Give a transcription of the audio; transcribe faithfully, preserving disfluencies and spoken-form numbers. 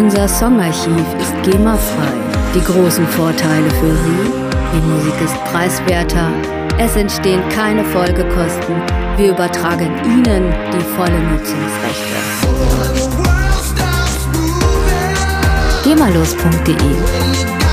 Unser Songarchiv ist GEMA-frei. Die großen Vorteile für Sie: Die Musik ist preiswerter, es entstehen keine Folgekosten, wir übertragen Ihnen die volle Nutzungsrechte. gemalos punkt de